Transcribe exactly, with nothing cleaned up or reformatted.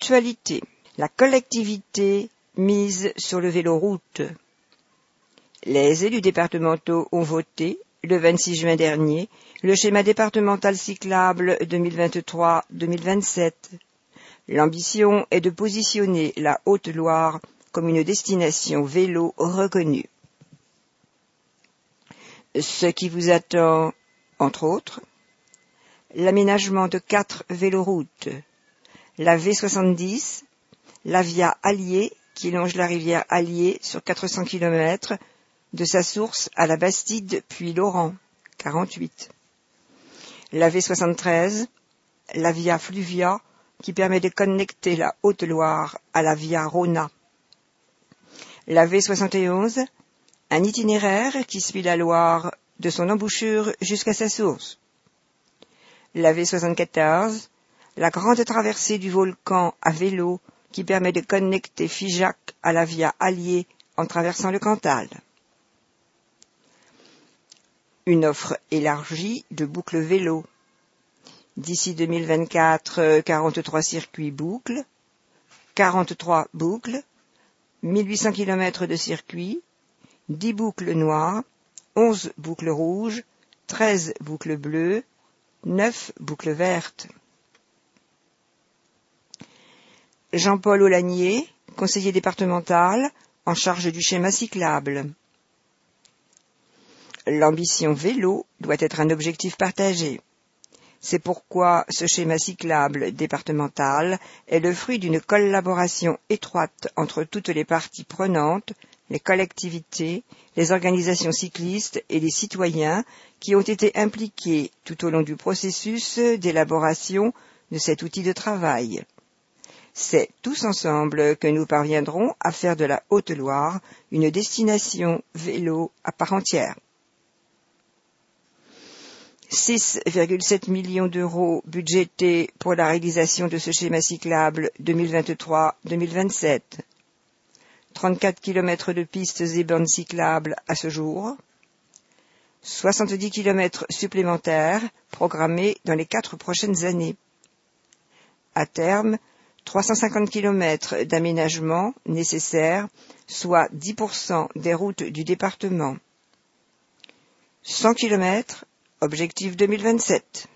Actualité. La collectivité mise sur le véloroute. Les élus départementaux ont voté, le vingt-six juin dernier, le schéma départemental cyclable deux mille vingt-trois deux mille vingt-sept. L'ambition est de positionner la Haute-Loire comme une destination vélo reconnue. Ce qui vous attend, entre autres, l'aménagement de quatre véloroutes, la V soixante-dix, la Via Allier qui longe la rivière Allier sur quatre cents kilomètres de sa source à la Bastide puis Laurent, quarante-huit. La V soixante-treize, la Via Fluvia qui permet de connecter la Haute-Loire à la Via Rhona. La V soixante et onze, un itinéraire qui suit la Loire de son embouchure jusqu'à sa source. La V soixante-quatorze, la grande traversée du volcan à vélo qui permet de connecter Figeac à la Via Allier en traversant le Cantal. Une offre élargie de boucles vélo. D'ici deux mille vingt-quatre, quarante-trois circuits boucles, quarante-trois boucles, mille huit cents kilomètres de circuits, dix boucles noires, onze boucles rouges, treize boucles bleues, neuf boucles vertes. Jean-Paul Aulagnier, conseiller départemental, en charge du schéma cyclable. L'ambition vélo doit être un objectif partagé. C'est pourquoi ce schéma cyclable départemental est le fruit d'une collaboration étroite entre toutes les parties prenantes, les collectivités, les organisations cyclistes et les citoyens qui ont été impliqués tout au long du processus d'élaboration de cet outil de travail. C'est tous ensemble que nous parviendrons à faire de la Haute-Loire une destination vélo à part entière. six virgule sept millions d'euros budgétés pour la réalisation de ce schéma cyclable deux mille vingt-trois deux mille vingt-sept. trente-quatre kilomètres de pistes et bornes cyclables à ce jour. soixante-dix kilomètres supplémentaires programmés dans les quatre prochaines années. À terme, trois cent cinquante kilomètres d'aménagement nécessaires, soit dix pour cent des routes du département. cent kilomètres, objectif deux mille vingt-sept.